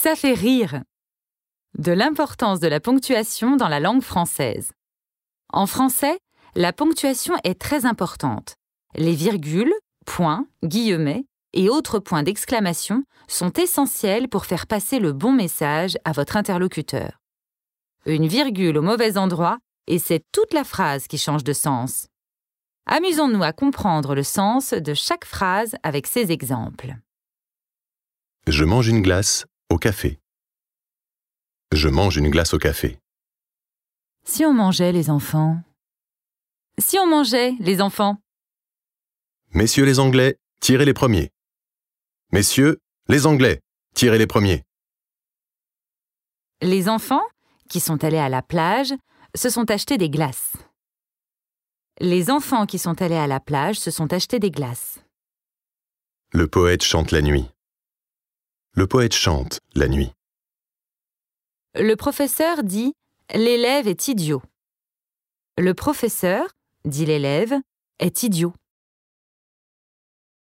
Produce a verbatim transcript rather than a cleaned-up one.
Ça fait rire. De l'importance de la ponctuation dans la langue française. En français, la ponctuation est très importante. Les virgules, points, guillemets et autres points d'exclamation sont essentiels pour faire passer le bon message à votre interlocuteur. Une virgule au mauvais endroit et c'est toute la phrase qui change de sens. Amusons-nous à comprendre le sens de chaque phrase avec ces exemples. Je mange une glace au café. Je mange une glace au café. Si on mangeait, les enfants. Si on mangeait, les enfants. Messieurs les Anglais, tirez les premiers. Messieurs, les Anglais, tirez les premiers. Les enfants, qui sont allés à la plage, se sont achetés des glaces. Les enfants qui sont allés à la plage se sont achetés des glaces. Le poète chante la nuit. Le poète chante la nuit. Le professeur dit « l'élève est idiot ». Le professeur, dit l'élève, est idiot.